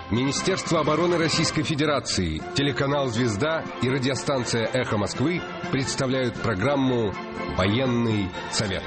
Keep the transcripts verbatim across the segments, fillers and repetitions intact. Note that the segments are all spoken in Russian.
Министерство обороны Российской Федерации, телеканал «Звезда» и радиостанция «Эхо Москвы» представляют программу «Военный совет».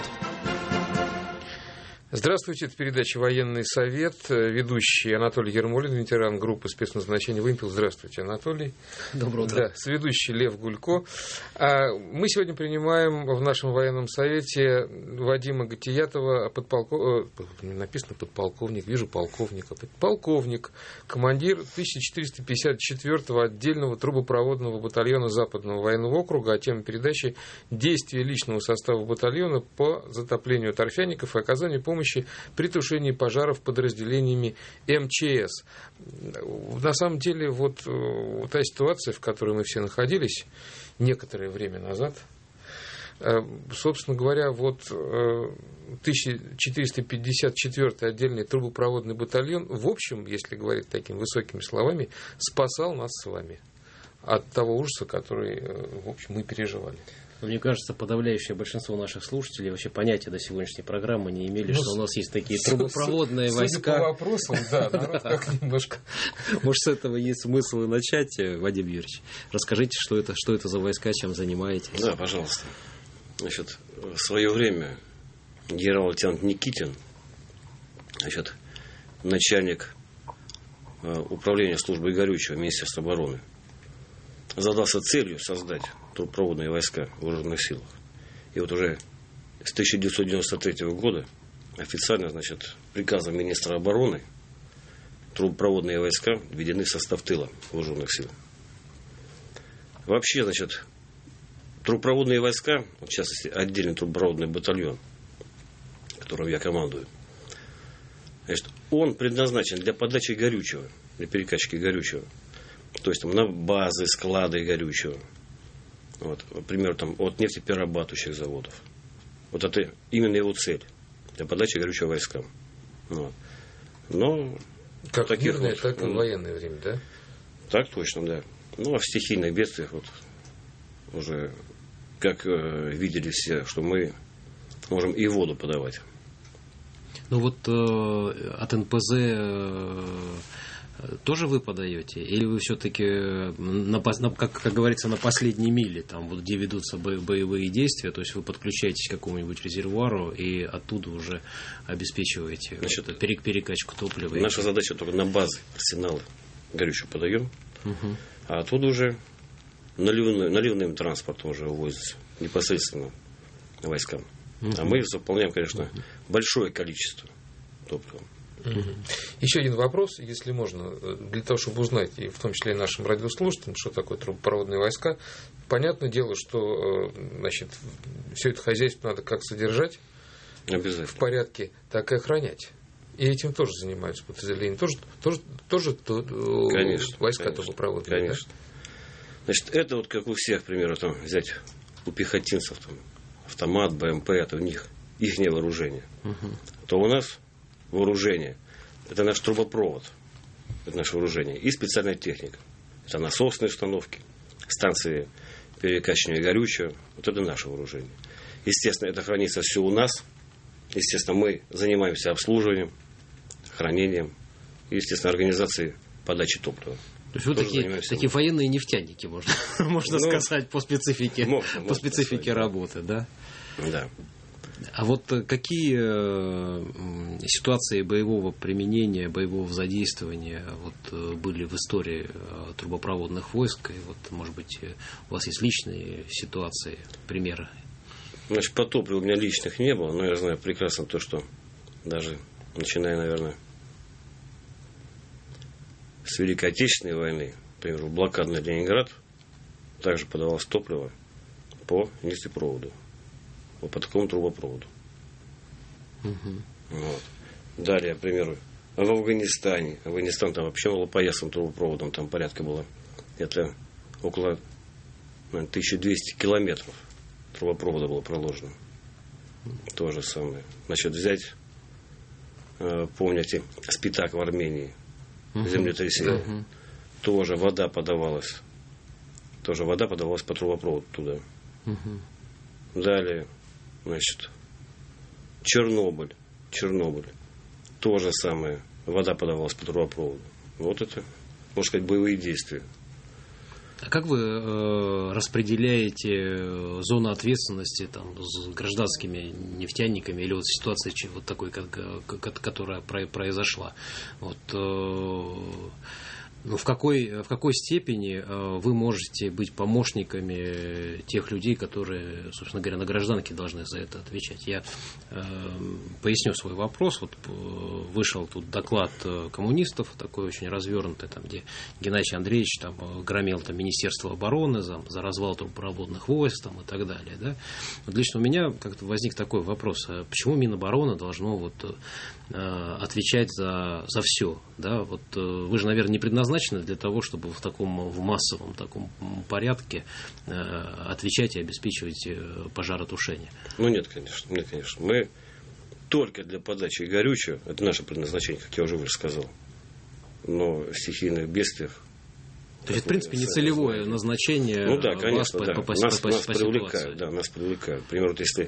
Здравствуйте, это передача «Военный совет». Ведущий Анатолий Ермолин, ветеран группы спецназначения «Вымпел». Здравствуйте, Анатолий. Доброе утро. Да, соведущий Лев Гулько. Мы сегодня принимаем в нашем военном совете Вадима Гатиятова, подполков... написано подполковник, вижу полковника, подполковник, командир тысяча четыреста пятьдесят четвёртого отдельного трубопроводного батальона Западного военного округа, а тема передачи «Действия личного состава батальона по затоплению торфяников и оказанию помощи при тушении пожаров подразделениями эм че эс». На самом деле, вот та ситуация, в которой мы все находились некоторое время назад, собственно говоря, вот тысяча четыреста пятьдесят четвёртый отдельный трубопроводный батальон, в общем, если говорить такими высокими словами, спасал нас с вами от того ужаса, который, в общем, мы переживали. Мне кажется, подавляющее большинство наших слушателей вообще понятия до сегодняшней программы не имели, ну, что у нас есть такие трубопроводные судя войска. Судя по вопросам, да, народ как немножко... Может, с этого есть смысл и начать, Вадим Юрьевич? Расскажите, что это, что это за войска, чем занимаетесь? Да, пожалуйста. Значит, в свое время генерал-лейтенант Никитин, значит, начальник управления службы горючего Министерства обороны, задался целью создать трубопроводные войска в вооруженных силах. И вот уже с тысяча девятьсот девяносто третьего года официально, значит, приказом министра обороны трубопроводные войска введены в состав тыла вооруженных сил. Вообще, значит, трубопроводные войска, в частности, отдельный трубопроводный батальон, которым я командую, значит, он предназначен для подачи горючего, для перекачки горючего. То есть там, на базы, склады горючего. Вот, например, там, от нефтеперерабатывающих заводов. Вот это именно его цель. Для подачи горючего войскам. Вот. Но как в мирное, вот, так и в ну, военное время, да? Так точно, да. Ну, а в стихийных бедствиях вот уже, как э, видели все, что мы можем и воду подавать. Ну вот э, от эн пэ зэ э, тоже вы подаете? Или вы все-таки, на, на, как, как говорится, на последней миле, там, вот, где ведутся бо, боевые действия, то есть вы подключаетесь к какому-нибудь резервуару и оттуда уже обеспечиваете, значит, вот, перек, перекачку топлива? Наша и... задача только на базы, арсеналы горючего подаем, угу. А оттуда уже наливной, наливным транспортом уже увозится непосредственно войскам. Угу. А мы заполняем, конечно, угу. большое количество топлива. Угу. Еще один вопрос, если можно, для того, чтобы узнать, и в том числе и нашим радиослушателям, что такое трубопроводные войска. Понятное дело, что, значит, все это хозяйство надо как содержать в порядке, так и охранять. И этим тоже занимаются подразделения. Тоже, тоже, тоже конечно, войска конечно, трубопроводные. Конечно. Да? Значит, это вот как у всех, к примеру, там, взять у пехотинцев там, автомат, бэ эм пэ, это у них их вооружение. Угу. То у нас вооружение. Это наш трубопровод. Это наше вооружение. И специальная техника. Это насосные установки, станции перекачивания горючего. Вот это наше вооружение. Естественно, это хранится все у нас. Естественно, мы занимаемся обслуживанием, хранением и, естественно, организацией подачи топлива. То есть вы такие, такие военные нефтяники, можно, можно ну, сказать, по специфике, можно, по специфике можно работы, да? Да. А вот какие э, ситуации боевого применения, боевого задействования вот, были в истории э, трубопроводных войск? И вот, может быть, у вас есть личные ситуации, примеры? Значит, по топливу у меня личных не было, но я знаю прекрасно то, что даже начиная, наверное, с Великой Отечественной войны, например, в блокадный Ленинград, также подавалось топливо по нефтепроводу. По такому трубопроводу. Uh-huh. Вот. Далее, к примеру, в Афганистане. Афганистан там вообще малопоясным трубопроводом, там порядка было. Это около наверное, тысяча двести километров трубопровода было проложено. Uh-huh. То же самое. Значит, взять, э, помните, Спитак в Армении, uh-huh. землетрясение. Uh-huh. Тоже вода подавалась. Тоже вода подавалась по трубопроводу туда. Uh-huh. Далее, значит, Чернобыль. Чернобыль. То же самое. Вода подавалась по трубопроводу. вот это, можно сказать, боевые действия. А как вы э, распределяете зону ответственности там, с гражданскими нефтяниками или вот ситуацией вот такой, как, как, которая произошла? Вот, э, ну, в какой, в какой степени э, вы можете быть помощниками тех людей, которые, собственно говоря, на гражданке должны за это отвечать? Я э, поясню свой вопрос. Вот э, вышел тут доклад коммунистов, такой очень развернутый, там, где Геннадий Андреевич там, громил там, Министерство обороны за, за развал трубопроводных войск там, и так далее. Да? Вот лично у меня как-то возник такой вопрос, а почему Минобороны должно вот, э, отвечать за, за все? Да? Вот, э, вы же, наверное, не предназначены для того, чтобы в таком в массовом таком порядке э, отвечать и обеспечивать э, пожаротушение. Ну нет, конечно, нет, конечно. Мы только для подачи горючего, это наше предназначение, как я уже выше сказал, но в стихийных бедствиях. То есть, в принципе, не целевое назначение. Ну да, конечно, вас да. По, по, нас, по, нас по привлекают, да, нас привлекают. Например, вот если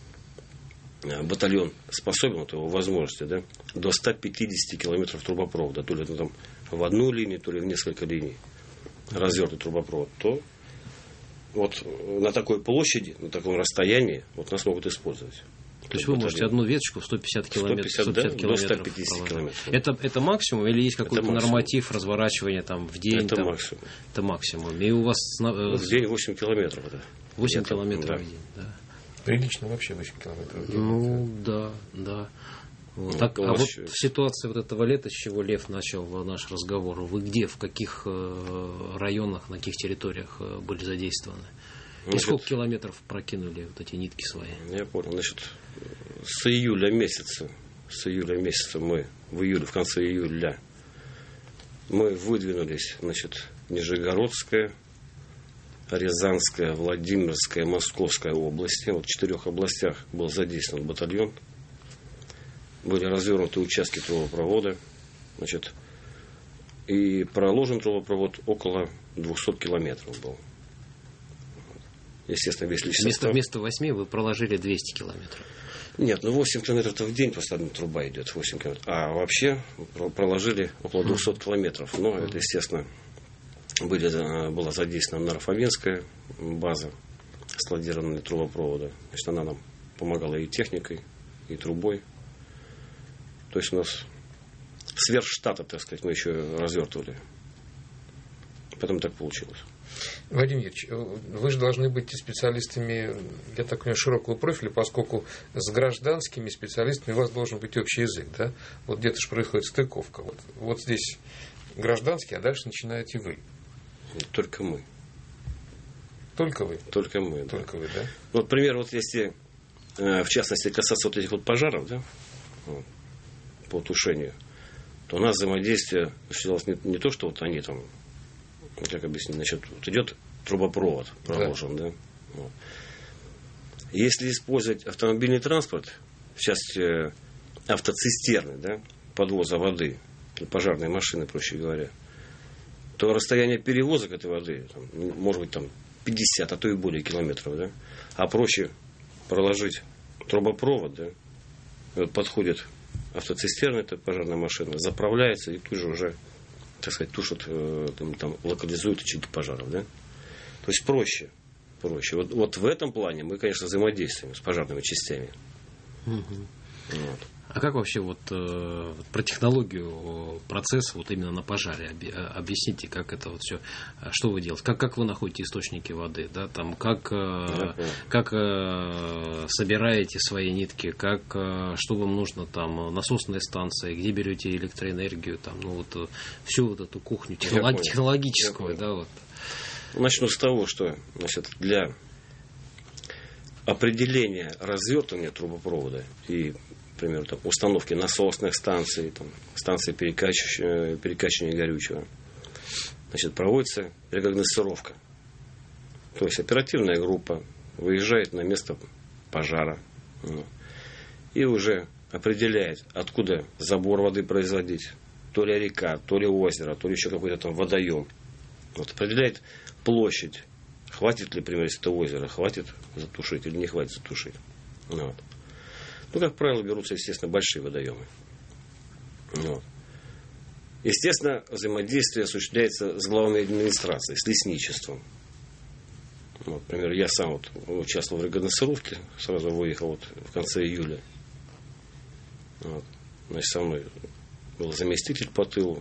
батальон способен, вот его возможности, да, до ста пятидесяти километров трубопровода, то ли это там в одну линию, то ли в несколько линий развернутый трубопровод, то вот на такой площади, на таком расстоянии вот нас могут использовать. То есть вы можете одну веточку в сто пятьдесят километров, сто пятьдесят, сто пятьдесят да, километров, до ста пятидесяти километров. Это, это максимум или есть какой-то норматив разворачивания там, в день? Это там, максимум. Это максимум. И у вас ну, в день восемь километров. Да. восемь это, километров да. в день, да. Прилично вообще восемь километров в день. Ну, да, да. Вот. Ну, так, а вот еще... в ситуации вот этого лета, с чего Лев начал наш разговор, вы где, в каких районах, на каких территориях были задействованы? И значит, сколько километров прокинули вот эти нитки свои? Я понял. Значит, с июля месяца, с июля месяца мы, в июле, в конце июля, мы выдвинулись, значит, Нижегородская, Рязанская, Владимирская, Московская области. Вот в четырех областях был задействован батальон. Были развернуты участки трубопровода. Значит, и проложен трубопровод около двухсот километров был. Естественно, весь личный вместо, состав. Вместо восьми вы проложили двести километров. Нет, ну восемь километров в день просто одна труба идет, восемь километров. А вообще проложили около двухсот километров. Но это, естественно, были, была задействована Нарфовенская база складированная трубопровода. Значит, она нам помогала и техникой, и трубой. То есть у нас сверх штата, так сказать, мы еще развертывали. Потом так получилось. Вадим Юрьевич, вы же должны быть специалистами, я так понимаю, широкого профиля, поскольку с гражданскими специалистами у вас должен быть общий язык, да? Вот где-то же происходит стыковка. Вот, вот здесь гражданский, а дальше начинаете вы. Только мы. Только вы? Только мы, да. Только вы, да? Вот, например, вот если, в частности, касаться вот этих вот пожаров, да, по тушению, то у нас взаимодействие началось не, не то, что вот они там, как объяснить, значит, вот идет трубопровод проложен, да. да? Вот. Если использовать автомобильный транспорт, в частности, автоцистерны, да, подвоза воды, пожарные машины, проще говоря, то расстояние перевозок этой воды, там, может быть, там пятьдесят, а то и более километров, да, а проще проложить трубопровод, да, и вот подходит автоцистерна, это пожарная машина, заправляется и тут же уже, так сказать, тушат, там, там локализуют очаги пожаров, да. То есть проще, проще. Вот, вот в этом плане мы, конечно, взаимодействуем с пожарными частями. Угу. Вот. А как вообще вот э, про технологию процесса вот именно на пожаре объясните, как это вот все, что вы делаете, как, как вы находите источники воды, да, там, как, э, как э, собираете свои нитки, как, э, что вам нужно там, насосные станции, где берете электроэнергию, там, ну вот всю вот эту кухню технолог, технологическую, да, вот. Начну с того, что, значит, для определения развертывания трубопровода и, например, там, установки насосных станций, там, станции перекачивания, перекачивания горючего, значит, проводится рекогносцировка. То есть оперативная группа выезжает на место пожара, ну, и уже определяет, откуда забор воды производить. То ли река, то ли озеро, то ли еще какой-то там водоем. Вот, определяет площадь. Хватит ли, например, если это озеро, хватит затушить или не хватит затушить. Вот. Ну, как правило, берутся, естественно, большие водоемы. Вот. Естественно, взаимодействие осуществляется с главной администрацией, с лесничеством. Вот, например, я сам вот участвовал в рекогносцировке, сразу выехал вот в конце июля. Вот. Значит, со мной был заместитель по тылу,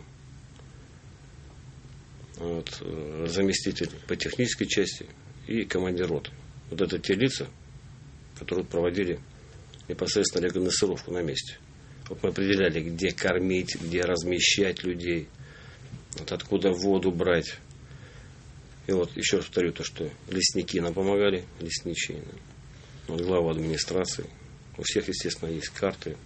вот, заместитель по технической части и командир роты. Вот это те лица, которые проводили непосредственно рекогносцировку на месте. Вот мы определяли, где кормить, где размещать людей, вот откуда воду брать. И вот еще раз повторю то, что лесники нам помогали, лесничие, вот глава администрации. У всех, естественно, есть карты,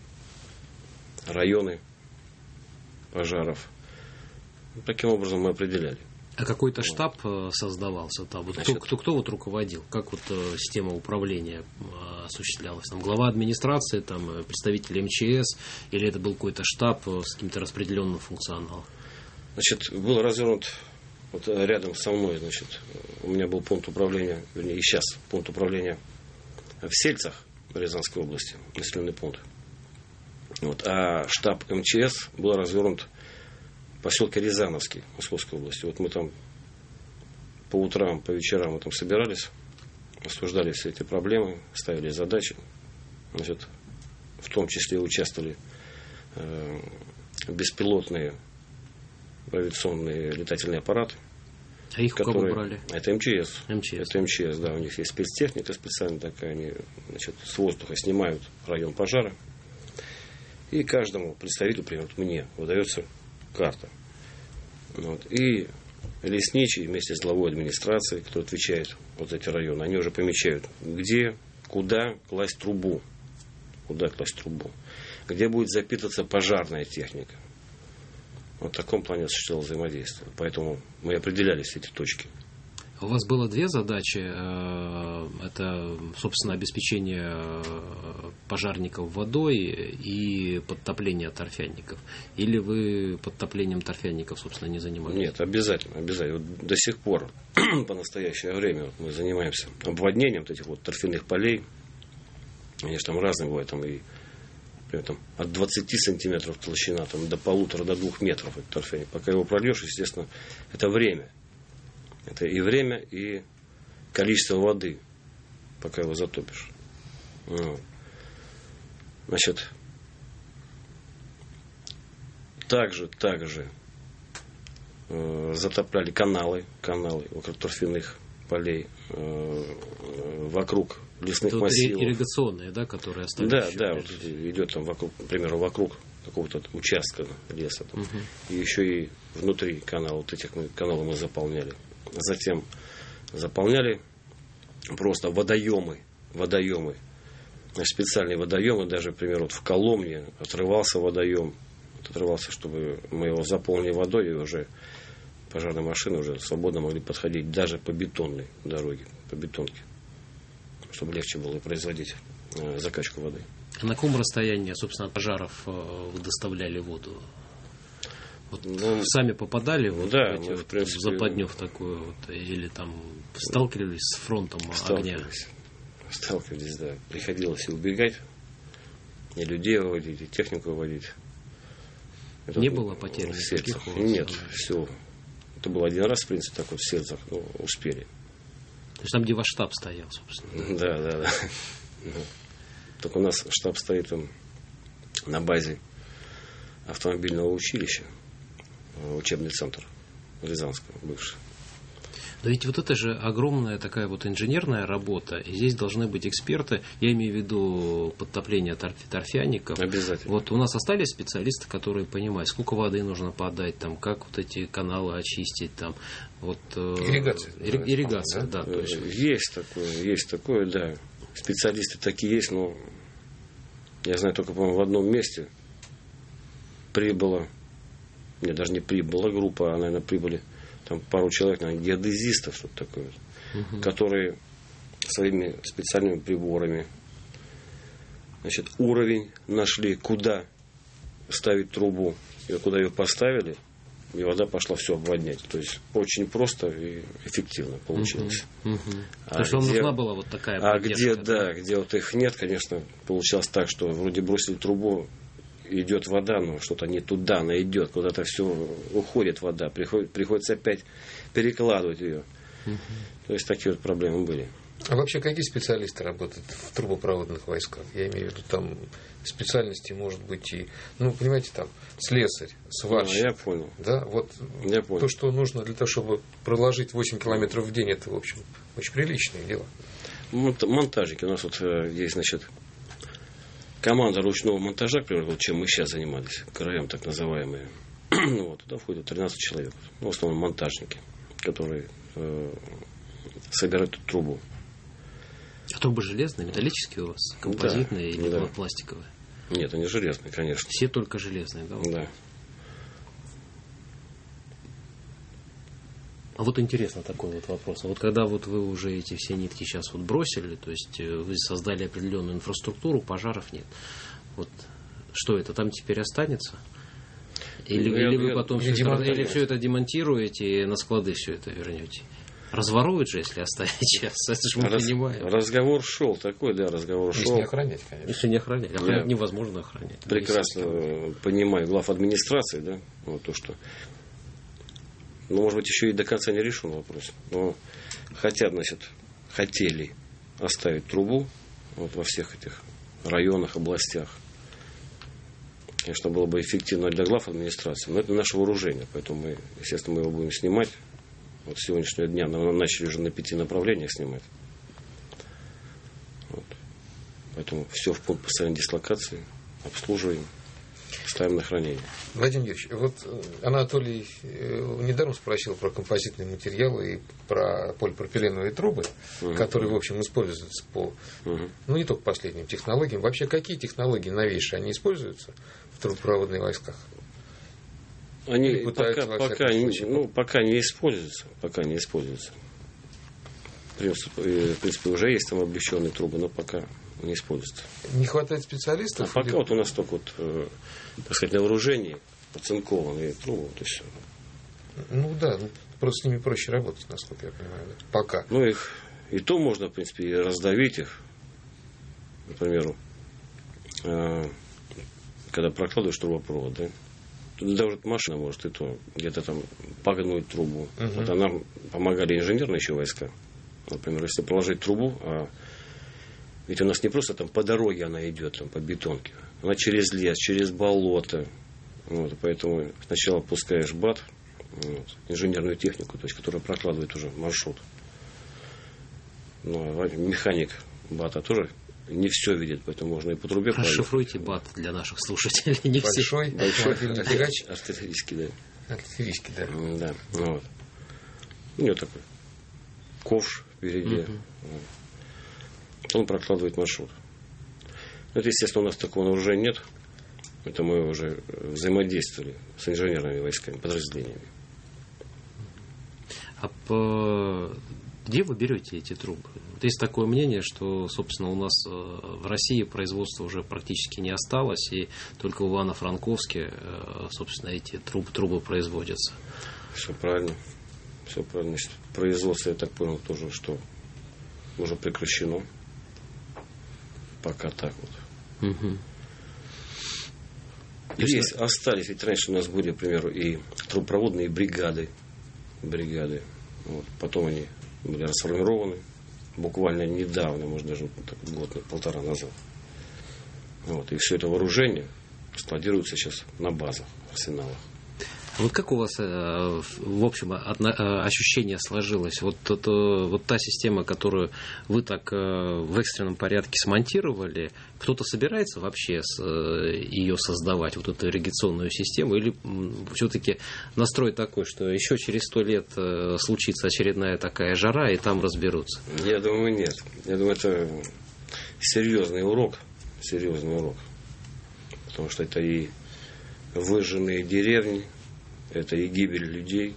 районы пожаров. Таким образом мы определяли. А какой-то штаб создавался там? Вот кто, кто, кто вот руководил? Как вот э, система управления э, осуществлялась? Там глава администрации, там представители эм че эс, или это был какой-то штаб э, с каким-то распределенным функционалом? Значит, был развернут вот рядом со мной, значит, у меня был пункт управления, вернее, и сейчас пункт управления в Сельцах, Рязанской области, населенный пункт. Вот, а штаб эм че эс был развернут в поселке Рязановский, Московской области. Вот мы там по утрам, по вечерам мы там собирались, обсуждали все эти проблемы, ставили задачи. Значит, в том числе участвовали э, беспилотные авиационные летательные аппараты. А их которые, у кого брали? Это эм че эс. эм че эс. Это эм че эс, да, у них есть спецтехника специальная такая, они, значит, с воздуха снимают район пожара. И каждому представителю, например, вот мне выдается карта. Вот. И лесничий вместе с главой администрации, кто отвечает вот за эти районы, они уже помечают, где, куда класть трубу. Куда класть трубу. Где будет запитываться пожарная техника. Вот в таком плане осуществлялось взаимодействие. Поэтому мы определяли все эти точки. У вас было две задачи. Это, собственно, обеспечение пожарников водой и подтопление торфяников. Или вы подтоплением торфяников, собственно, не занимались? Нет, обязательно. обязательно. Вот до сих пор, по настоящее время, вот мы занимаемся обводнением вот этих вот торфяных полей. Конечно, там разные бывают. Там и например, там, от двадцати сантиметров толщина там, до полутора, до двух метров этот торфяник. Пока его прольешь, естественно, это время. Это и время, и количество воды, пока его затопишь. Вот. Значит, также, также э, затопляли каналы, каналы вокруг торфяных полей, э, вокруг лесных это массивов. Ирригационные, да, которые остались? Да, да, вот идет там вокруг, к примеру, вокруг какого-то участка леса. Там. Угу. И еще и внутри канала, вот этих мы, каналы мы заполняли. Затем заполняли просто водоемы, водоемы, специальные водоемы, даже, например, вот в Коломне отрывался водоем, отрывался, чтобы мы его заполнили водой, и уже пожарные машины уже свободно могли подходить даже по бетонной дороге, по бетонке, чтобы легче было производить закачку воды. А на каком расстоянии, собственно, от пожаров вы доставляли воду? Вот ну, сами попадали вот, да, в, эти, мы, вот, в, принципе, в западню в такую вот, или там сталкивались с фронтом сталкивались, огня? Сталкивались, да. Приходилось и убегать, и людей выводить, и технику выводить. Это не вот, было потерь? В Сельцах? Нет, все. Это был один раз, в принципе, так вот в Сельцах, но успели. То есть там, где ваш штаб стоял, собственно? Да, да, да. Только у нас штаб стоит там на базе автомобильного училища. Учебный центр Рязанского, бывший. Но ведь вот это же огромная такая вот инженерная работа, и здесь должны быть эксперты, я имею в виду подтопление торф, торфяников. Обязательно. Вот у нас остались специалисты, которые понимают, сколько воды нужно подать, там, как вот эти каналы очистить, там, вот... Ирригация. Ирри, ирригация, да. да то есть... Есть такое, есть такое, да. Специалисты такие есть, но я знаю только, по-моему, в одном месте прибыло, нет, даже не прибыла группа, а, наверное, прибыли там пару человек, наверное, геодезистов, что-то такое, угу. которые своими специальными приборами, значит, уровень нашли, куда ставить трубу, и куда ее поставили, и вода пошла все обводнять. То есть очень просто и эффективно получилось. Угу, угу. А То есть вам где, нужна была вот такая А где, да, да, где вот их нет, конечно, получалось так, что вроде бросили трубу, идет вода, но что-то не туда, она идет, куда-то все уходит вода, приходит, приходится опять перекладывать ее. Угу. То есть такие вот проблемы были. А вообще какие специалисты работают в трубопроводных войсках? Я имею в виду, там специальности может быть и, ну, понимаете, там слесарь, сварщик. А, я понял. Да, вот я понял. То, что нужно для того, чтобы проложить восемь километров в день, это, в общем, очень приличное дело. Монтажники. У нас вот есть, значит, команда ручного монтажа, например, вот чем мы сейчас занимались, КРМ так называемые. Вот, туда входит тринадцать человек. Ну, в основном монтажники, которые э, собирают трубу. А трубы железные, металлические у вас? Композитные, да, или да. пластиковые? Нет, они железные, конечно. Все только железные, да? Да. А вот интересно такой вот вопрос. А вот когда вот вы уже эти все нитки сейчас вот бросили, то есть вы создали определенную инфраструктуру, пожаров нет. Вот что это там теперь останется? Или, я, или вы я, потом я, все, я, это, я, или все это демонтируете и на склады все это вернете? Разворуют же, если оставить сейчас. Это же мы Раз, понимаем. Разговор шел такой, да, разговор если шел. Если не охранять, конечно. Если не охранять. Охранять я невозможно охранять. Прекрасно понимаю глав администрации, да, вот то, что, ну, может быть, еще и до конца не решен вопрос. Но хотят, значит, хотели оставить трубу вот во всех этих районах, областях. Конечно, было бы эффективно для глав администрации, но это наше вооружение, поэтому мы, естественно, мы его будем снимать. Вот с сегодняшнего дня мы начали уже на пяти направлениях снимать. Вот. Поэтому все в пункт постоянной дислокации, обслуживаем, ставим на хранение. Владимир Юрьевич, вот Анатолий недаром спросил про композитные материалы и про полипропиленовые трубы, угу. которые, в общем, используются по, угу. ну, не только последним технологиям. Вообще, какие технологии новейшие, они используются в трубопроводных войсках? Они пока, пока, не, ну, пока не используются. Пока не используются. В принципе, в принципе, уже есть там облегченные трубы, но пока не используются. Не хватает специалистов? А пока вот у нас только вот, э, так сказать, на вооружении оцинкованные трубы, вот и все. Ну да, ну, просто с ними проще работать, насколько я понимаю. Да? Пока. Ну их и то можно, в принципе, и раздавить их. Например, э, когда прокладываешь трубопровод, да, даже машина может и то где-то там погнуть трубу. Uh-huh. Вот нам помогали инженерные еще войска. Например, если положить трубу, а ведь у нас не просто там по дороге она идет, там, по бетонке. Она через лес, через болото. Вот, поэтому сначала пускаешь бат, вот, инженерную технику, то есть, которая прокладывает уже маршрут. Ну, а механик бата тоже не все видит, поэтому можно и по трубе. Расшифруйте бат для наших слушателей. Не большой, все. большой тягач. Артиллерийский, да. Артиллерийский, да. Да, ну вот. У него такой ковш впереди. Uh-huh. Вот. Он прокладывает маршрут. Это, естественно, у нас такого вооружения нет. Это мы уже взаимодействовали с инженерными войсками, подразделениями. А по... где вы берете эти трубы? Вот есть такое мнение, что, собственно, у нас в России производства уже практически не осталось, и только в Ивано-Франковске, собственно, эти трубы, трубы производятся. Все правильно. Все правильно. Значит, производство, я так понял, тоже, что уже прекращено. Пока так вот. Угу. Есть, остались, ведь раньше у нас были, к примеру, и трубопроводные бригады. Бригады. Вот. Потом они были расформированы буквально недавно, может даже так, год, полтора назад. Вот. И все это вооружение складируется сейчас на базах, арсеналах. Вот как у вас, в общем, ощущение сложилось? Вот, это, вот та система, которую вы так в экстренном порядке смонтировали, кто-то собирается вообще ее создавать, вот эту ирригационную систему, или все-таки настрой такой, что еще через сто лет случится очередная такая жара, и там разберутся? Я думаю, нет. Я думаю, это серьезный урок, серьезный урок. Потому что это и выжженные деревни, это и гибель людей.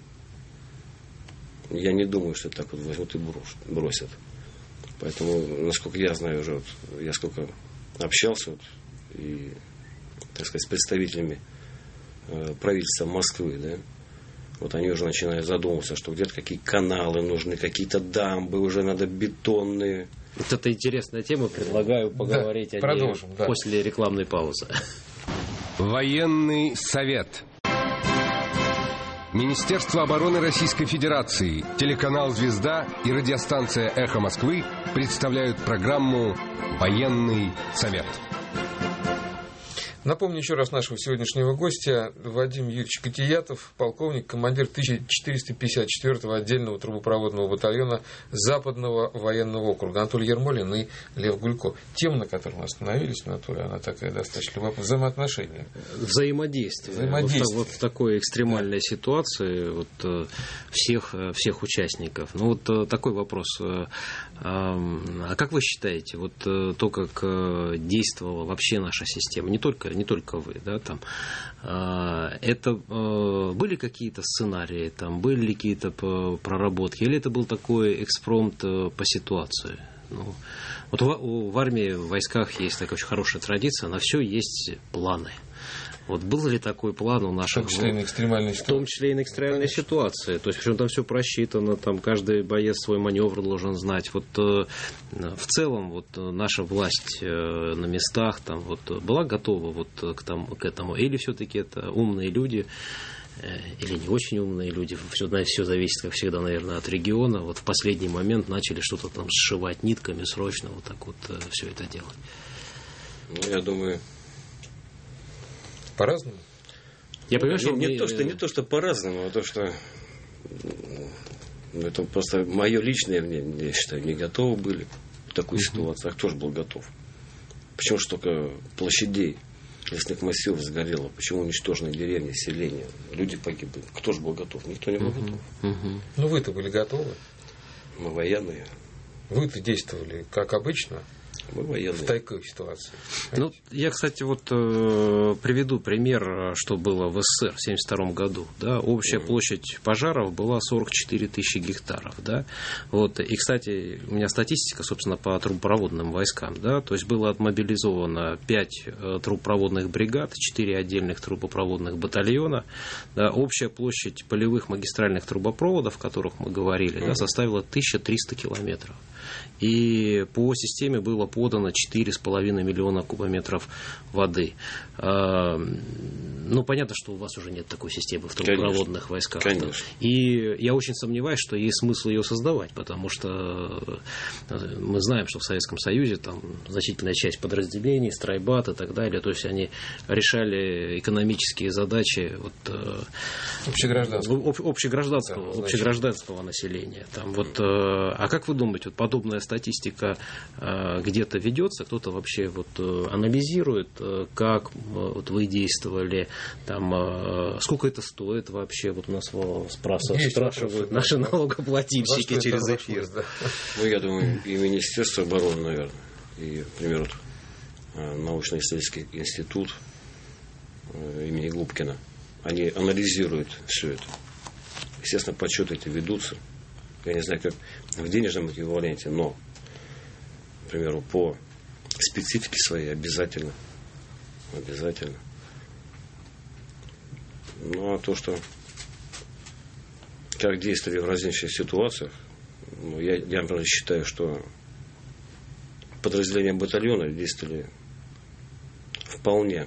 Я не думаю, что так вот возьмут и бросят. Поэтому, насколько я знаю уже, вот, я сколько общался вот, и, так сказать, с представителями э, правительства Москвы, да, вот они уже начинают задумываться, что где-то какие каналы нужны, какие-то дамбы, уже надо бетонные. Вот это интересная тема, предлагаю поговорить да, о продолжим, ней да. после рекламной паузы. Военный совет. Министерство обороны Российской Федерации, телеканал «Звезда» и радиостанция «Эхо Москвы» представляют программу «Военный совет». Напомню еще раз нашего сегодняшнего гостя. Вадим Юрьевич Котиятов, полковник, командир тысяча четыреста пятьдесят четвёртого отдельного трубопроводного батальона Западного военного округа. Анатолий Ермолин и Лев Гулько. Тема, на которой мы остановились, Анатолий, она такая достаточно любопытная. Взаимоотношения. Взаимодействие. Взаимодействие. Вот, вот в такой экстремальной да. ситуации вот, всех, всех участников. Ну вот такой вопрос. А как вы считаете, вот то, как действовала вообще наша система, не только, не только вы, да, там, это были какие-то сценарии, там, были какие-то проработки, или это был такой экспромт по ситуации? Ну, вот в, в армии, в войсках есть такая очень хорошая традиция, на все есть планы. Вот был ли такой план у наших... В том числе и на экстремальной ситуации. В том числе и на экстремальной ситуации. То есть, причем там все просчитано, там каждый боец свой маневр должен знать. Вот э, в целом вот наша власть э, на местах там вот была готова вот к, там, к этому? Или все-таки это умные люди, э, или не очень умные люди? Все, все зависит, как всегда, наверное, от региона. Вот в последний момент начали что-то там сшивать нитками срочно, вот так вот э, все это делать. Ну, я думаю... По-разному? Я понимаю, что не, мы... не, то, что, не то, что по-разному, а то, что это просто мое личное мнение, я считаю, не готовы были в такой uh-huh. ситуации. А кто же был готов? Почему же только площадей лесных массивов сгорело? Почему уничтожены деревни, селения? Люди погибли. Кто же был готов? Никто не был uh-huh. готов. Uh-huh. Ну, вы-то были готовы? Мы военные. Вы-то действовали как обычно? Мы военные. В такой ситуации. Ну, я, кстати, вот э, приведу пример, что было в СССР в семьдесят втором году. Да, общая mm-hmm. площадь пожаров была сорок четыре тысячи гектаров. Да? Вот, и, кстати, у меня статистика, собственно, по трубопроводным войскам. Да? То есть было отмобилизовано пять э, трубопроводных бригад, четыре отдельных трубопроводных батальона. Да? Общая площадь полевых магистральных трубопроводов, о которых мы говорили, mm-hmm. да, составила тысяча триста километров. И по системе было подано четыре с половиной миллиона кубометров воды. Ну, понятно, что у вас уже нет такой системы в трубопроводных войсках. Конечно. И я очень сомневаюсь, что есть смысл ее создавать, потому что мы знаем, что в Советском Союзе там значительная часть подразделений, страйбат и так далее, то есть они решали экономические задачи вот, общегражданского, об, общегражданского, да, общегражданского населения. Там, вот, а как вы думаете, вот подобная статистика где-то ведется, кто-то вообще вот анализирует, как вот вы действовали, там, сколько это стоит вообще, вот у нас спрашивают, спрашивают наши да. налогоплательщики через эфир. Да. Ну, я думаю, и Министерство обороны, наверное, и, например, вот, научно-исследовательский институт имени Губкина, они анализируют все это. Естественно, подсчеты эти ведутся. Я не знаю, как в денежном эквиваленте, но, к примеру, по специфике своей обязательно. Обязательно. Ну, а то, что как действовали в различных ситуациях, ну, я, я, например, считаю, что подразделения батальона действовали вполне,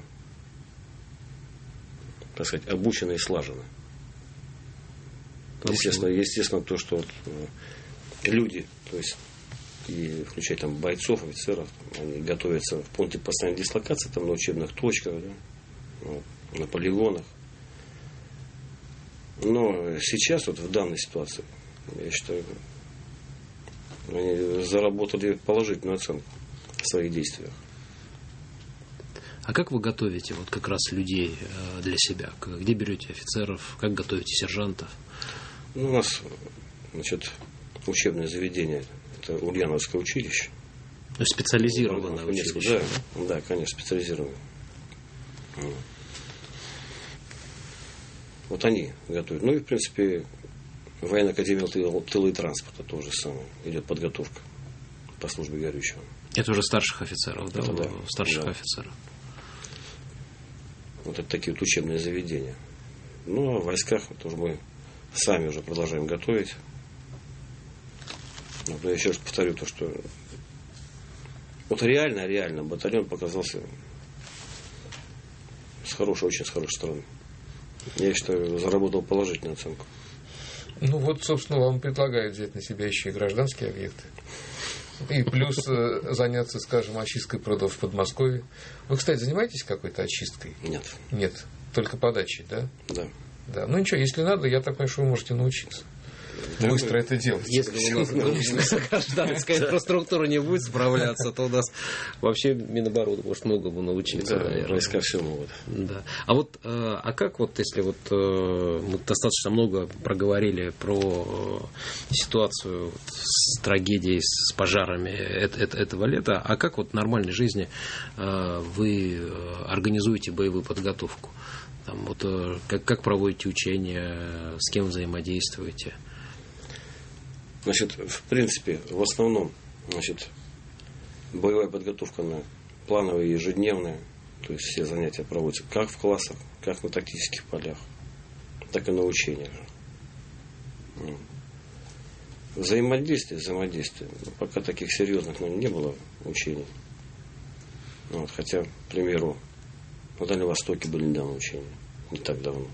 так сказать, обученно и слаженно. Естественно, естественно, то, что вот, люди, то есть, и включая там бойцов, офицеров, они готовятся в пункте постоянной дислокации, там на учебных точках, да, вот, на полигонах. Но сейчас, вот в данной ситуации, я считаю, они заработали положительную оценку в своих действиях. А как вы готовите вот как раз людей для себя? Где берете офицеров? Как готовите сержантов? Ну, у нас, значит, учебное заведение, это Ульяновское училище. Ну, специализированное ну, училище. Да, да, конечно, специализированное. Вот они готовят. Ну и, в принципе, военная академия тыла и транспорта тоже самое. Идет подготовка по службе горючего. Это уже старших офицеров, да? Это, да. Старших да. офицеров. Вот это такие вот учебные заведения. Ну, а в войсках тоже мы сами уже продолжаем готовить. Вот я еще раз повторю то, что вот реально, реально батальон показался с хорошей, очень с хорошей стороны. Я считаю, заработал положительную оценку. Ну вот, собственно, вам предлагают взять на себя еще и гражданские объекты. И плюс заняться, скажем, очисткой прудов в Подмосковье. Вы, кстати, занимаетесь какой-то очисткой? Нет. Нет, только подачей, да? Да. Да. Ну ничего, если надо, я так понимаю, что вы можете научиться. Да, быстро это делать. Если у нас гражданская инфраструктура не будет справляться, то у нас вообще Минобороны может многому научиться. Да, войска все могут. Да. А вот, а как вот, если вот мы достаточно много проговорили про ситуацию с трагедией, с пожарами этого лета, а как вот в нормальной жизни вы организуете боевую подготовку? Там, вот, как, как проводите учения, с кем взаимодействуете? Значит, в принципе, в основном, значит, боевая подготовка на плановая и ежедневная, то есть все занятия проводятся как в классах, как на тактических полях, так и на учениях. Взаимодействие, взаимодействие. Пока таких серьезных, наверное, не было учений. Вот, хотя, к примеру, на Дальнем Востоке были недавно учения, не так давно.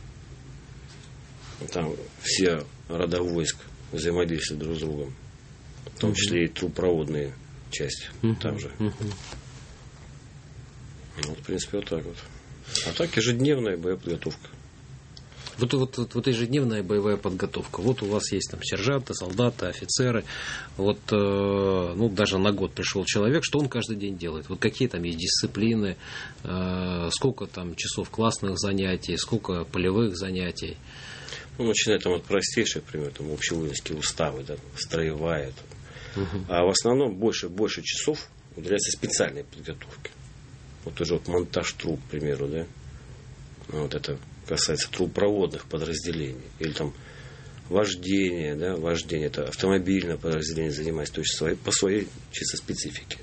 Там все рода войск взаимодействуют друг с другом, в том числе и трубопроводные части, uh-huh. там же. Uh-huh. Вот, в принципе, вот так вот. А так ежедневная боевая подготовка. Вот, вот, вот, вот ежедневная боевая подготовка. Вот у вас есть там сержанты, солдаты, офицеры. Вот, э, ну, даже на год пришел человек, что он каждый день делает? Вот какие там есть дисциплины, э, сколько там часов классных занятий, сколько полевых занятий? Ну, начиная там от простейших, например, там общевоинские уставы, да, строевая. Там. Угу. А в основном больше, больше часов уделяется специальной подготовке. Вот тоже вот монтаж труб, к примеру, да. Вот это касается трубопроводных подразделений. Или там вождение, да, вождение, это автомобильное подразделение занимается, то есть своей, по своей чисто специфике.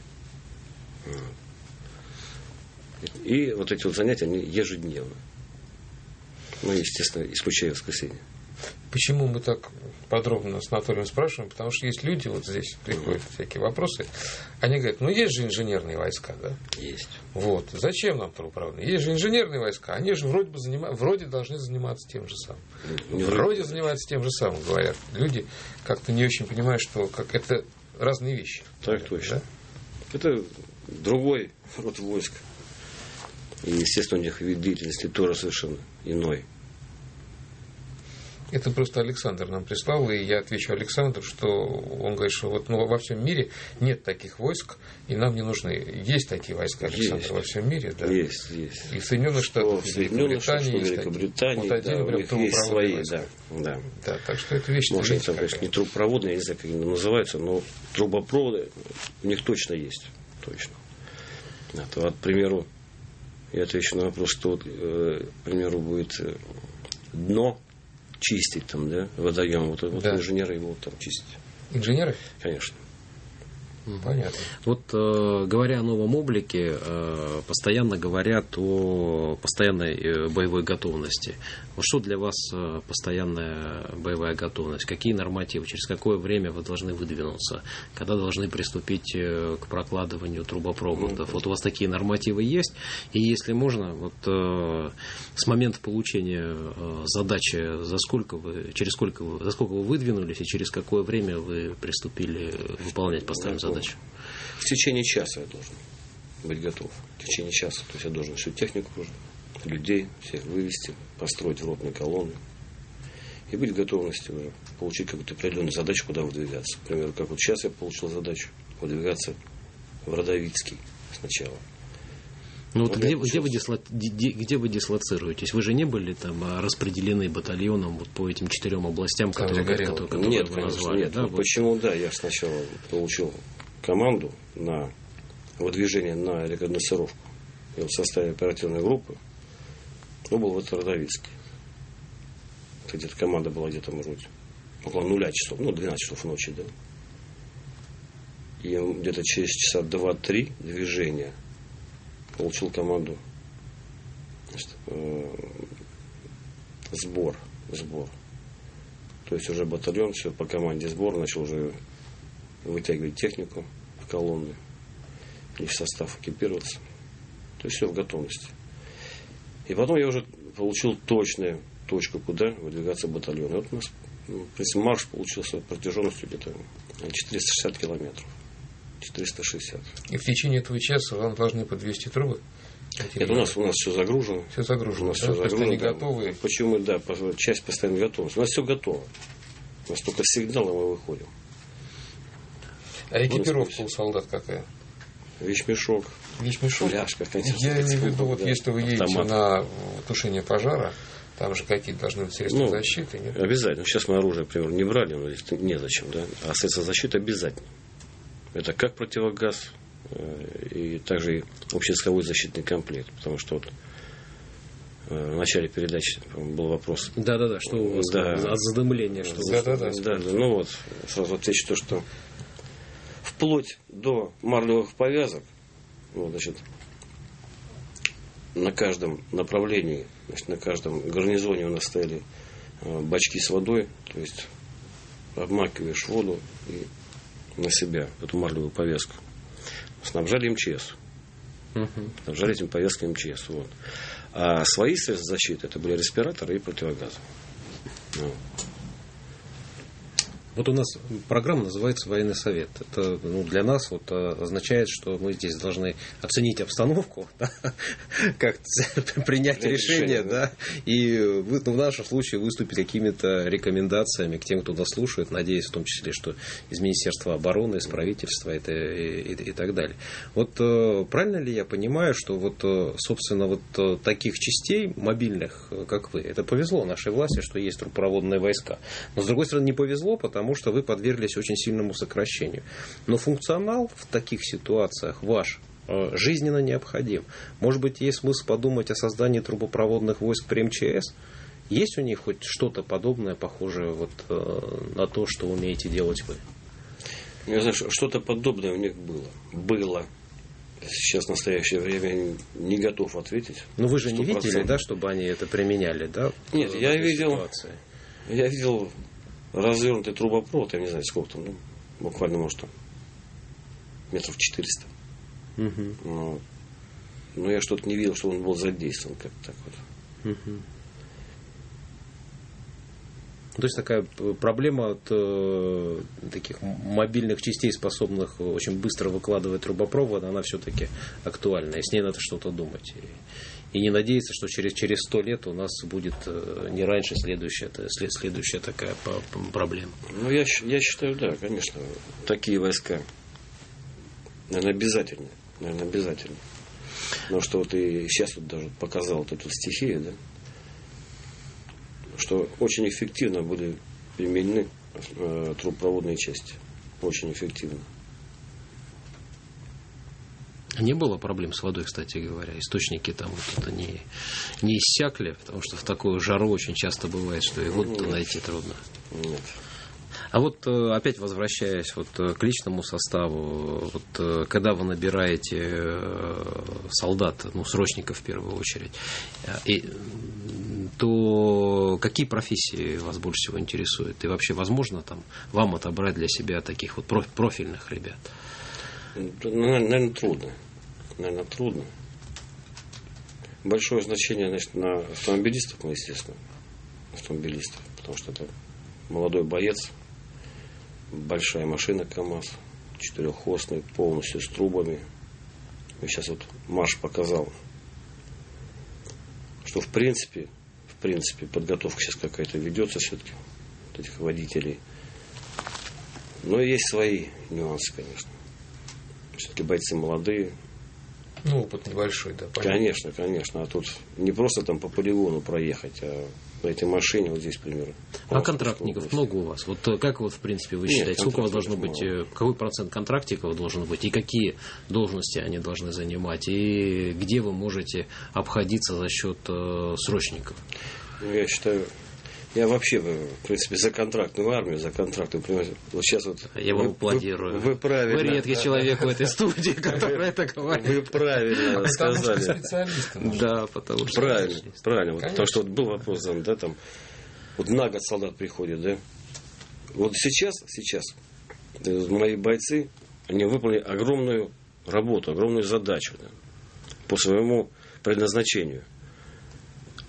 И вот эти вот занятия, они ежедневно. Ну, естественно, исключая воскресенье. Почему мы так подробно с Анатолием спрашиваем? Потому что есть люди, вот здесь приходят mm-hmm. всякие вопросы, они говорят, ну есть же инженерные войска, да? Есть. Вот, зачем нам трубопроводные? Есть же инженерные войска, они же вроде бы занима... вроде должны заниматься тем же самым. Mm-hmm. Вроде занимаются тем же самым, говорят. Люди как-то не очень понимают, что как это разные вещи. Так говорят, точно. Да? Это другой род войск. И, естественно, у них вид деятельности тоже совершенно иной. Это просто Александр нам прислал, и я отвечу Александру, что он говорит, что вот, ну, во всем мире нет таких войск, и нам не нужны. Есть такие войска, Александр, есть. Во всем мире, да? Есть, есть. И в Соединенных Штатах, и в Великобритании, есть Великобритании, вот один, да, прям, у них есть свои, войска. да, да. Да, так что это вещь. Может, они там, конечно, не трубопроводные, я не знаю, как они называются, но трубопроводы у них точно есть, точно. А то, вот, к примеру, я отвечу на вопрос, что, э, к примеру, будет дно чистить там, да, водоем. Вот, вот да. Инженеры его там чистить. Инженеры? Конечно. Понятно. Вот э, говоря о новом облике, э, постоянно говорят о постоянной э, боевой готовности. Вот что для вас э, постоянная боевая готовность? Какие нормативы? Через какое время вы должны выдвинуться? Когда должны приступить э, к прокладыванию трубопроводов? Mm-hmm. Вот у вас такие нормативы есть? И если можно, вот э, с момента получения э, задачи, за сколько вы, через сколько вы, за сколько вы выдвинулись и через какое время вы приступили выполнять поставленную задачу? В течение часа я должен быть готов. В течение часа. То есть я должен всю технику, людей всех вывести, построить в ротные колонны. И быть в готовности уже получить какую-то определенную задачу, куда выдвигаться. К примеру, как вот сейчас я получил задачу выдвигаться в Родовицкий сначала. Ну вот где, где, вы дисло, где, где вы дислоцируетесь? Вы же не были там распределены батальоном вот по этим четырем областям, там которые, которые, которые нет, вы конечно, назвали? Нет, да, ну, вот. Почему, да, я сначала получил команду на выдвижение на рекогносцировку. И вот в составе оперативной группы, ну, был вот Родовицкий. Где-то команда была где-то, может быть, около нуля часов, ну, двенадцать часов ночи, да. И где-то через часа два-три движения получил команду, значит, э, сбор, сбор. То есть уже батальон, все по команде сбор, начал уже вытягивать технику в колонны и в состав экипироваться. То есть все в готовности. И потом я уже получил точную точку, куда выдвигаться батальон. И вот у нас, в принципе, марш получился протяженностью где-то четыреста шестьдесят километров. четыреста шестьдесят. И в течение этого часа вам должны подвести трубы? Нет, у нас, у нас все загружено. Все загружено, у нас да? все загружено, они да. готовы? Почему, да, часть постоянно готова. У нас все готово. У нас только сигналы, мы выходим. А экипировка у солдат какая? Вещмешок. Вещмешок? Фляжка, конечно. Я имею в виду, вот да, если вы едете автомат. на тушение пожара, там же какие-то должны быть средства ну, защиты, нет? Обязательно. Сейчас мы оружие, например, не брали, но незачем, да. А средства защиты обязательно. Это как противогаз, и также и общесковой защитный комплект. Потому что вот в начале передачи был вопрос. Да-да-да, что у вас да. от задымления? Что Да-да-да. Да, да, ну вот, сразу отвечу то, что вплоть до марлевых повязок, вот, значит, на каждом направлении, значит, на каждом гарнизоне у нас стояли э, бачки с водой, то есть обмакиваешь воду и на себя эту марлевую повязку. Снабжали МЧС. Угу. Снабжали этим повязками МЧС. Вот. А свои средства защиты это были респираторы и противогазы. Вот. Вот у нас программа называется «Военный совет». Это ну, для нас вот, означает, что мы здесь должны оценить обстановку, да, как принять решение, решение да, и ну, в нашем случае выступить какими-то рекомендациями к тем, кто нас слушает, надеюсь, в том числе, что из Министерства обороны, из правительства это, и, и, и так далее. Вот правильно ли я понимаю, что вот, собственно, вот таких частей мобильных, как вы, это повезло нашей власти, что есть трубопроводные войска. Но, с другой стороны, не повезло, потому Потому что вы подверглись очень сильному сокращению. Но функционал в таких ситуациях ваш жизненно необходим. Может быть, есть смысл подумать о создании трубопроводных войск при МЧС? Есть у них хоть что-то подобное, похожее вот на то, что умеете делать вы? Я знаю, что-то подобное у них было. Было. Сейчас в настоящее время не готов ответить. Но вы же не сто процентов. видели, да, чтобы они это применяли, да? Нет, я видел, ситуации? я видел развернутый трубопровод, я не знаю, сколько там, ну, буквально, может, там, метров четыреста. Угу. Но, но я что-то не видел, что он был задействован как-то так вот. Угу. То есть такая проблема от э, таких мобильных частей, способных очень быстро выкладывать трубопровод, она все-таки актуальна, и с ней надо что-то думать. И, и не надеяться, что через, через сто лет у нас будет э, не раньше следующая, след, следующая такая проблема. Ну, я, я считаю, да, конечно, такие войска, наверное, обязательно. Наверное, обязательно. Потому что вот и сейчас вот даже показал вот эту стихию, да, что очень эффективно были применены э, трубопроводные части. Очень эффективно. Не было проблем с водой, кстати говоря. Источники там вот это не, не иссякли, потому что в такую жару очень часто бывает, что и воду найти трудно. Нет. А вот опять возвращаясь вот к личному составу, вот когда вы набираете солдат, ну, срочников в первую очередь, и, то какие профессии вас больше всего интересуют? И вообще, возможно, там, вам отобрать для себя таких вот профильных ребят? Наверное, трудно. Наверное, трудно. Большое значение, значит, на автомобилистов, ну, естественно, автомобилистов, потому что это молодой боец, большая машина КАМАЗ, четырехосный, полностью с трубами. И сейчас вот Маш показал, что в принципе, в принципе, подготовка сейчас какая-то ведется все-таки вот этих водителей. Но есть свои нюансы, конечно. Все-таки бойцы молодые. Ну, опыт небольшой, да, понятно. Конечно, конечно. А тут не просто там по полигону проехать, а на этой машине вот здесь, к примеру. А контрактников много у вас? Вот как вот, в принципе, вы считаете, сколько у вас должно быть, мало. Какой процент контрактников должен быть, и какие должности они должны занимать, и где вы можете обходиться за счет э, срочников? Ну, я считаю, я вообще, в принципе, за контрактную армию, за контракт, понимаете, вот сейчас вот... Я вам аплодирую. Вы, вы правильно... Вы редкий человек в этой студии, который это говорит. Вы правильно сказали. Да, потому что... Правильно, правильно. Потому что вот был вопрос, да, там, вот на год солдат приходит, да. Вот сейчас, сейчас мои бойцы, они выполнили огромную работу, огромную задачу, да, по своему предназначению.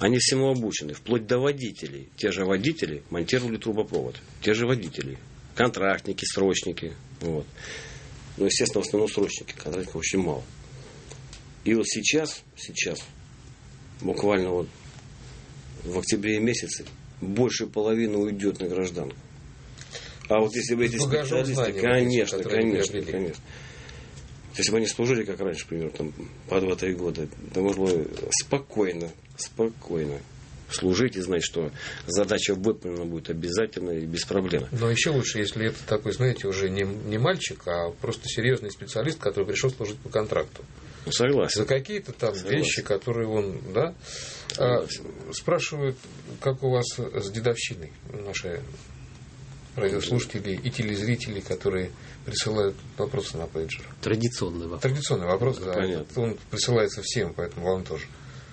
Они всему обучены, вплоть до водителей. Те же водители монтировали трубопровод. Те же водители. Контрактники, срочники. Вот. Ну, естественно, в основном срочники. Контрактников очень мало. И вот сейчас, сейчас, буквально вот в октябре месяце, больше половины уйдет на гражданку. А вот если бы эти специалисты, конечно, конечно, конечно. Если бы они служили, как раньше, например, там, по два-три года, то можно было спокойно, спокойно служить и знать, что задача выполнена будет обязательно и без проблем. Но еще лучше, если это такой, знаете, уже не, не мальчик, а просто серьезный специалист, который пришел служить по контракту. Ну, согласен. За какие-то там согласен. Вещи, которые он, да? А, спрашивают, как у вас с дедовщиной наши радиослушатели и телезрители, которые присылают вопросы на пейджер. Традиционный вопрос. Традиционный вопрос, да. Понятно. Он присылается всем, поэтому вам тоже.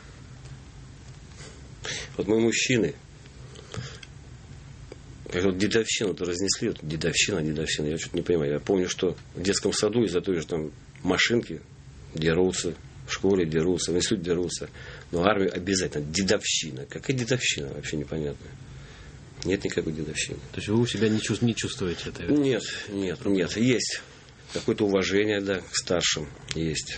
Вот мы мужчины, как вот дедовщину-то разнесли, вот дедовщина, дедовщина, я что-то не понимаю. Я помню, что в детском саду из-за той же там машинки дерутся, в школе дерутся, в институте дерутся, но армию обязательно. Дедовщина. Какая дедовщина? Вообще непонятно. Нет никакой дедовщины. То есть вы у себя не, чувств, не чувствуете это? Нет, нет, нет. Есть какое-то уважение, да, к старшим. Есть.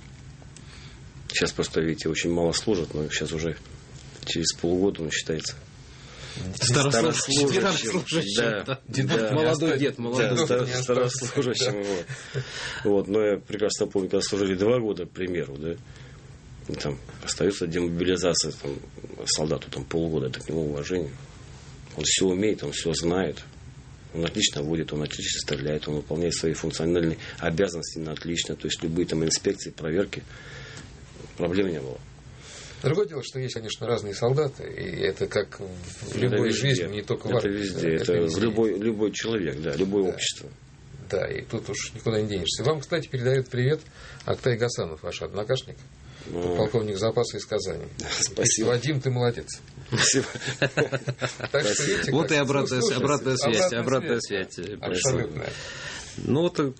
Сейчас просто, видите, очень мало служат, но сейчас уже через полгода он считается старослужащим. Да, да. Да, молодой дед, молодой да, дед. Старослужащим. Вот. Вот. Но я прекрасно помню, когда служили два года, к примеру, да, и там остается демобилизация там, солдату там, полгода, это к нему уважение. Он все умеет, он все знает. Он отлично водит, он отлично стреляет, он выполняет свои функциональные обязанности на отлично. То есть любые там инспекции, проверки, проблем не было. Другое дело, что есть, конечно, разные солдаты, и это как в любой жизни, не только в армии. Это везде, это, это везде. Любой, любой человек, да, любое да. общество. Да, и тут уж никуда не денешься. Вам, кстати, передает привет Актай Гасанов, ваш однокашник, ну, полковник запаса из Казани. Спасибо. Вадим, ты молодец. Спасибо. Вот и обратная связь. Обратная связь. Абсолютно. Ну, вот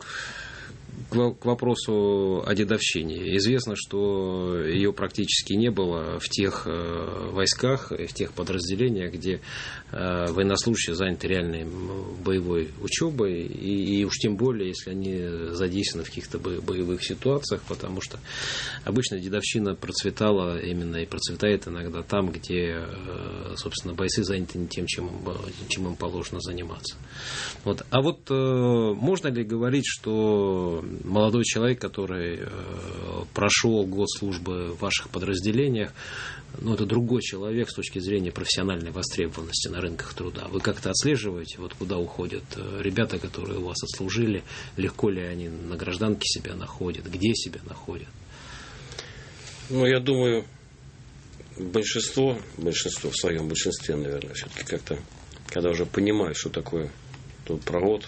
к вопросу о дедовщине. Известно, что ее практически не было в тех войсках, в тех подразделениях, где военнослужащие заняты реальной боевой учебой, и, и уж тем более, если они задействованы в каких-то боевых ситуациях, потому что обычно дедовщина процветала именно и процветает иногда там, где, собственно, бойцы заняты не тем, чем, чем им положено заниматься. Вот. А вот можно ли говорить, что молодой человек, который э, прошел год службы в ваших подразделениях, ну, это другой человек с точки зрения профессиональной востребованности на рынках труда. Вы как-то отслеживаете, вот куда уходят ребята, которые у вас отслужили, легко ли они на гражданке себя находят, где себя находят? Ну, я думаю, большинство, большинство в своем большинстве, наверное, все-таки как-то, когда уже понимают, что такое тот провод,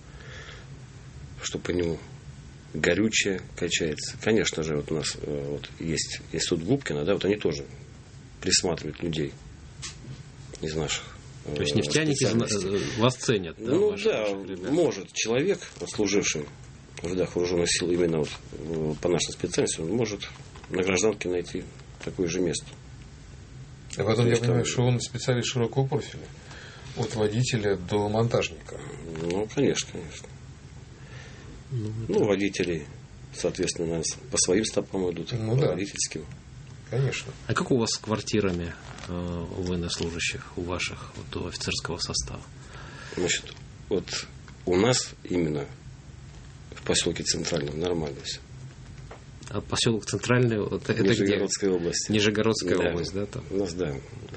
что по нему горючее качается. Конечно же, вот у нас вот, есть, есть тут Губкина, да, вот они тоже присматривают людей из наших. То есть нефтяники вас ценят, да? Ну да, может человек, служивший в рядах вооруженных сил именно вот, по нашей специальности, он может на гражданке найти такое же место. А потом я понимаю, что он специалист широкого профиля, от водителя до монтажника. Ну, конечно, конечно. Ну, это... ну, водители, соответственно, по своим стопам идут, ну, по да. водительским. Конечно. А как у вас с квартирами э, у военнослужащих, у ваших, вот, у офицерского состава? Значит, вот у нас именно в поселке Центральном нормально все. А поселок Центральный, вот, это Нижегородская где? область. Нижегородская да. область, да? Там? У нас, да.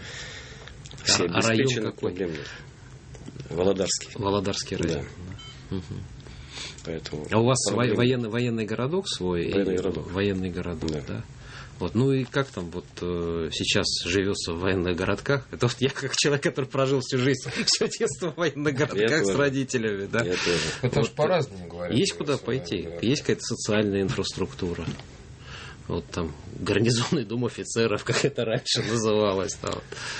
Все а, обеспечены, а проблем нет. Володарский. Володарский район. Да. Угу. Поэтому а у вас проблем... военный, военный городок свой? Военный городок. Военный городок, да. да? Вот, ну и как там вот э, сейчас живется в военных городках? Это вот я как человек, который прожил всю жизнь, все детство в военных городках с родителями, да? Я тоже. Потому вот, что по-разному говорят. Есть куда пойти, есть какая-то социальная инфраструктура. Вот там гарнизонный дом офицеров, как это раньше называлось. Там.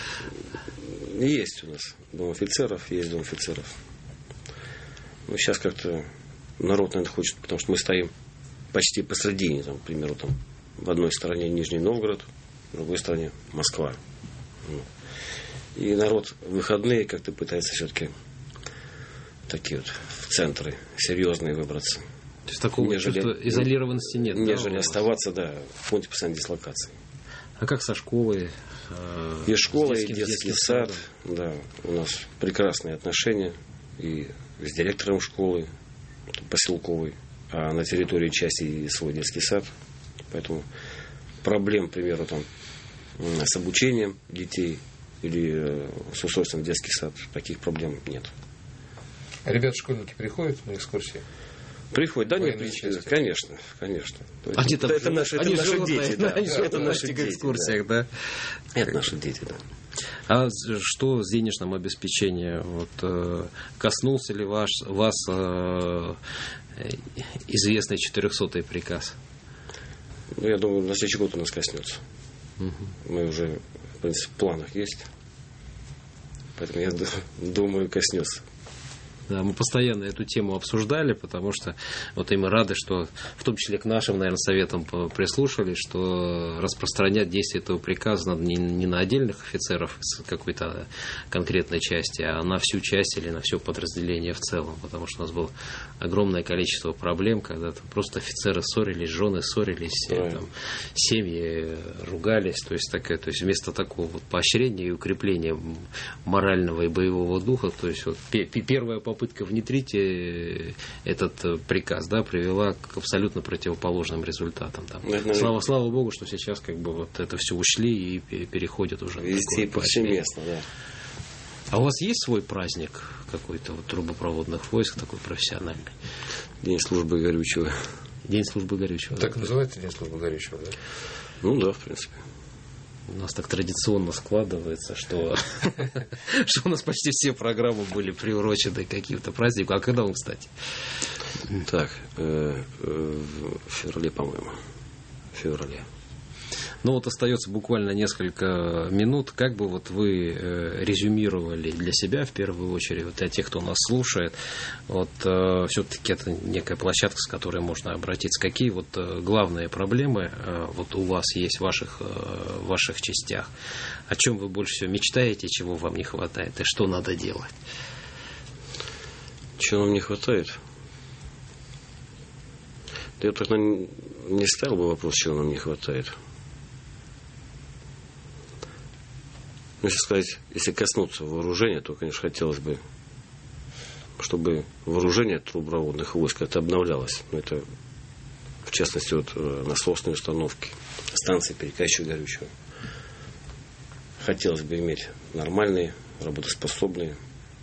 Есть у нас дом офицеров, есть дом офицеров. Ну, сейчас как-то народ, наверное, хочет, потому что мы стоим почти посредине, там, к примеру, там, в одной стороне Нижний Новгород, в другой стороне Москва. И народ в выходные как-то пытается все-таки такие вот в центры серьезные выбраться. То есть такого нежели, чувства изолированности нет? Нежели да, оставаться, да, в пункте постоянной дислокации. А как со школой? И школа, и детский, детский сад. сад. Да, у нас прекрасные отношения и с директором школы поселковой, а на территории части и свой детский сад. Поэтому проблем, к примеру, там, с обучением детей или с устройством в детский сад, таких проблем нет. А ребята-школьники приходят на экскурсии? Приходят, да, нет, части. конечно, конечно. Они это, там, это наши, это они наши живут, дети, да, да. они Это наши в дети, экскурсиях, да. да. Это наши дети, да. А что с денежным обеспечением? Вот, э, коснулся ли ваш, вас э, известный четырехсотый приказ? Ну, я думаю, на следующий год у нас коснется. Угу. Мы уже, в принципе, в планах есть. Поэтому я думаю, коснется. Да, мы постоянно эту тему обсуждали, потому что вот и мы рады, что в том числе к нашим, наверное, советам прислушались, что распространять действие этого приказа надо не, не на отдельных офицеров из какой-то конкретной части, а на всю часть или на все подразделение в целом, потому что у нас было огромное количество проблем, когда там просто офицеры ссорились, жены ссорились, там, семьи ругались, то есть, такая, то есть вместо такого вот поощрения и укрепления морального и боевого духа, то есть вот, первая попытка попытка внедрить этот приказ, да, привела к абсолютно противоположным результатам. Там. Это, слава, слава Богу, что сейчас как бы вот это все ушли и переходят уже везде на такое повсеместно, да. А у вас есть свой праздник какой-то вот, трубопроводных войск, такой профессиональный? День службы горючего. День службы горючего. Так да? называется День службы горючего, да? Ну да, в принципе. У нас так традиционно складывается, что, что у нас почти все программы были приурочены к каким-то праздникам. А когда он, кстати? Так, э, э, в феврале, по-моему. В феврале. Ну вот остается буквально несколько минут. Как бы вот вы э, резюмировали для себя в первую очередь, вот для тех, кто нас слушает, вот э, все-таки это некая площадка, с которой можно обратиться. Какие вот э, главные проблемы э, вот у вас есть в ваших, э, в ваших частях? О чем вы больше всего мечтаете, чего вам не хватает и что надо делать? Чего нам не хватает? Я так не ставил бы вопрос, чего нам не хватает. Если сказать, если коснуться вооружения, то, конечно, хотелось бы, чтобы вооружение трубопроводных войск это обновлялось. Ну, это, в частности, вот, насосные установки, станции перекачки горючего. Хотелось бы иметь нормальные, работоспособные.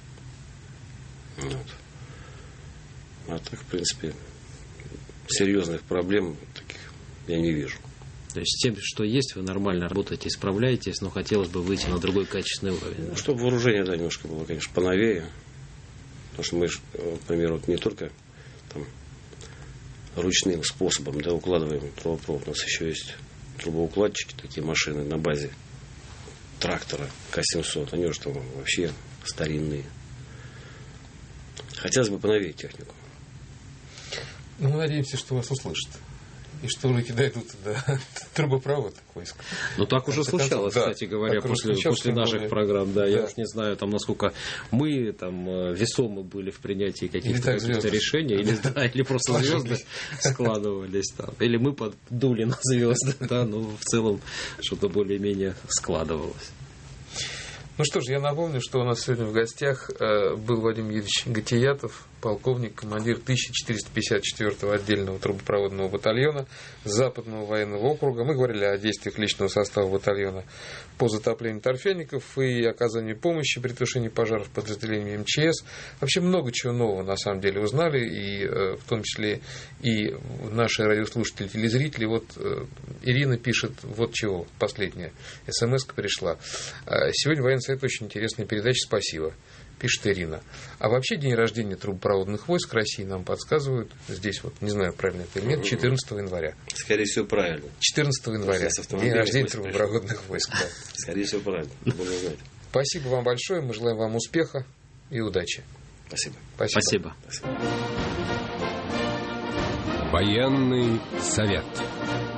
Вот. А так, в принципе, серьезных проблем таких я не вижу. То есть с тем, что есть, вы нормально работаете, справляетесь, но хотелось бы выйти на другой качественный уровень. Ну, чтобы вооружение, да, немножко было, конечно, поновее. Потому что мы, например, вот не только там, ручным способом, да, укладываем трубопровод. У нас еще есть трубоукладчики, такие машины на базе трактора К семьсот. Они уже там вообще старинные. Хотелось бы поновее технику. Ну, мы надеемся, что вас услышат. И что руки дойдут до трубопроводных войск. Ну, так уже случалось, да, кстати говоря, после, после наших более... программ. Да, да. Я уж не знаю, там, насколько мы там весомы были в принятии каких-то, каких-то решений, или, да, или просто звезды складывались там. Или мы подули на звезды, да, но в целом что-то более-менее складывалось. Ну что ж, я напомню, что у нас сегодня в гостях э, был Вадим Юрьевич Гатиятов, полковник, командир тысяча четыреста пятьдесят четвёртого отдельного трубопроводного батальона Западного военного округа. Мы говорили о действиях личного состава батальона по затоплению торфяников и оказанию помощи при тушении пожаров подразделениями МЧС. Вообще много чего нового на самом деле узнали, и э, в том числе и наши радиослушатели, телезрители. Вот э, Ирина пишет вот чего, последняя смс-ка пришла. Сегодня военный совет очень интересная передача, спасибо. Пишет Ирина. А вообще день рождения трубопроводных войск России нам подсказывают, здесь вот, не знаю, правильно это или нет, четырнадцатого января. Скорее всего, правильно. четырнадцатого января. День рождения трубопроводных войск. Да. Скорее всего, правильно. Буду знать. Спасибо вам большое. Мы желаем вам успеха и удачи. Спасибо. Спасибо. Спасибо. Военный совет.